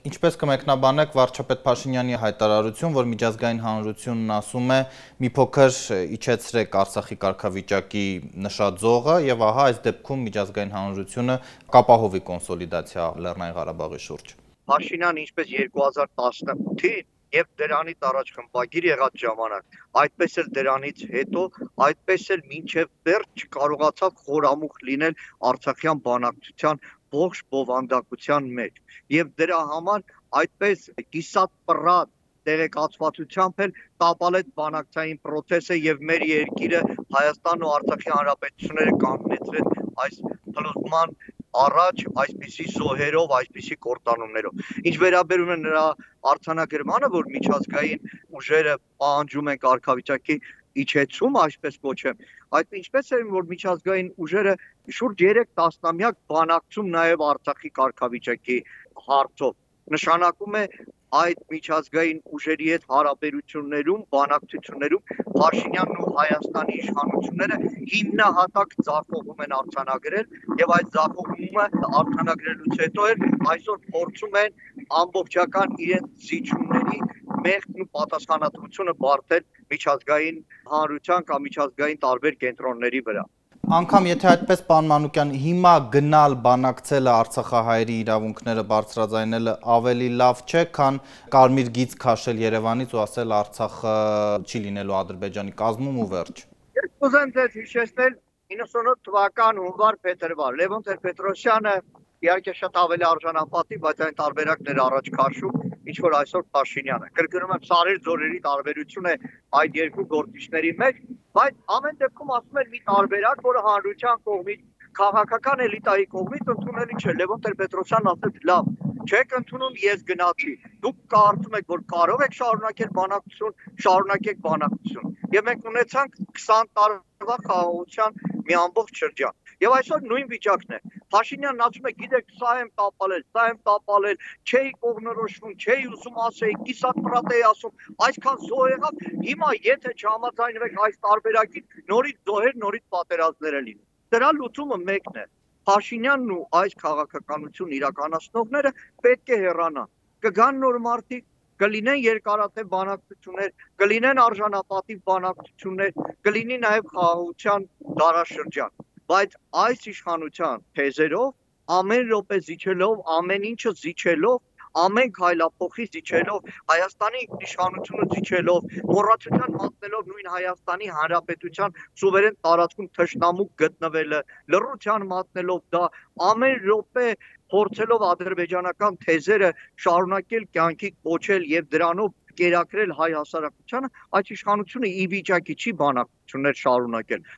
Ինչպես կմեկնաբանեք վարչապետ Փաշինյանի հայտարարություն, որ միջազգային հանրությունն ասում է մի փոքր իջեցրեք Արցախի կարգավիճակի նշած զողը եւ ահա այս դեպքում միջազգային հանրությունը կապահովի կոնսոլիդացիա Լեռնային Ղարաբաղի շուրջ։ Փաշինյանը ինչպես 2018-ին եւ դրանից առաջ խմբագիր եղած ժամանակ, այդպես էլ դրանից հետո, այդպես էլ մինչեւ վերջ չկարողացավ խորամուխ լինել Արցախյան բանակցության ողջ բովանդակության մեջ եւ դրա համար այդպես կիսատ պռատ տեղեկացվածությամբ էլ տապալեց բանակցային process-ը եւ մեր երկիրը Հայաստանն ու Արցախի հանրապետությունները կանգնեցրեց այս փլուզման առաջ այսպիսի զոհերով, այսպիսի կործանումներով։ Ինչ վերաբերում է նրա արձանագրմանը, որ միջազգային ուժերը պահանջում են կարգավիճակի իջեցում, այսպես կոչեմ, այդ ինչպես է որ միջազգային ուժերը շուրջ 3 տասնամյակ բանակցում նաև Արցախի կարգավիճակի հարցով նշանակում է այդ միջազգային ուժերի հետ հարաբերություններում, բանակցություններում Փաշինյանն ու Հայաստանի իշխանությունները հիմնահատակ ձախողում են արձանագրել եւ այդ ձախողումը արձանագրելուց հետո էլ այսօր փորձում են ամբողջական իրենց զիջումների մեղքն ու պատասխանատվությունը բարթել միջազգային հանրության կամ միջազգային տարբեր կենտրոնների վրա։ Անգամ եթե այդպես պարոն Մանուկյան, հիմա գնալ բանակցելը Արցախահայերի իրավունքները բարձրաձայնելը ավելի լավ չէ, քան կարմիր գիծ քաշել Երևանից ու ասել Արցախը չի լինելու Ադրբեջանի կազմում ու վերջ։ Ես կուզեմ ձեզ հիշեցնել 98 թվական հունվար-փետրվար Լևոն Տեր-Պետրոսյանը իհարկե շատ ավելի արժանապատիվ, բայց այն տարբերակներ առաջ քաշում, ինչ որ այսօր Փաշինյանը։ Կրկնում եմ, սարեր ձորերի տարբերություն է այդ երկու գործիչների մեջ, բայց ամեն դեպքում ասում են մի տարբերակ, որը հանրության կողմից քաղաքական էլիտայի կողմից ընդունելի չէ։ Լևոն Տեր-Պետրոսյանն ասեց՝ լավ, չեք ընդունում, ես գնացի։ Դուք կարծում եք, որ կարող եք շարունակել բանակցություն, շարունակեք բանակցություն։ Եվ մենք ունեցանք 20 տարվա խաղաղության մի ամբողջ շրջան։ Եվ այսօր նույն վիճակն է։ Փաշինյանն ասում է, գիտեք, սա եմ տապալել, չէի կողմնորոշվում, չէի ուզում ասեի, կիսատ պռատ էի ասում, այսքան զոհ եղավ, հիմա եթե չհամաձայնվեք այս տարբերակին, նորից զոհեր, նորից պատերազմներ լինեն։ Դրա լուծումը մեկն է։ Փաշինյանն ու այս քաղաքականություն իրականացնողները պետք է հեռանան։ Կգան նոր մարդիկ, կլինեն երկարատև բանակցություններ, կլինեն արժանապատիվ բանակցություններ, կլինի նաև խաղաղության դարաշրջան։ Բայց այս իշխանության թեզերով ամեն րոպե զիջելով, ամեն ինչը զիջելով, ամեն քայլափոխի զիջելով, Հայաստանի իշխանությունը զիջելով, մոռացության մատնելով նույն Հայաստանի Հանրապետության սուվերեն տարածքում թշնամու գտնվելը, լռության մատնելով դա, ամեն րոպե փորձելով ադրբեջանական թեզերը շարունակել կյանքի կոչել եւ դրանով կերակրել հայ հասարակությանը, այդ իշխանությունը ի վիճակի չի բանակցություններ շարունակել։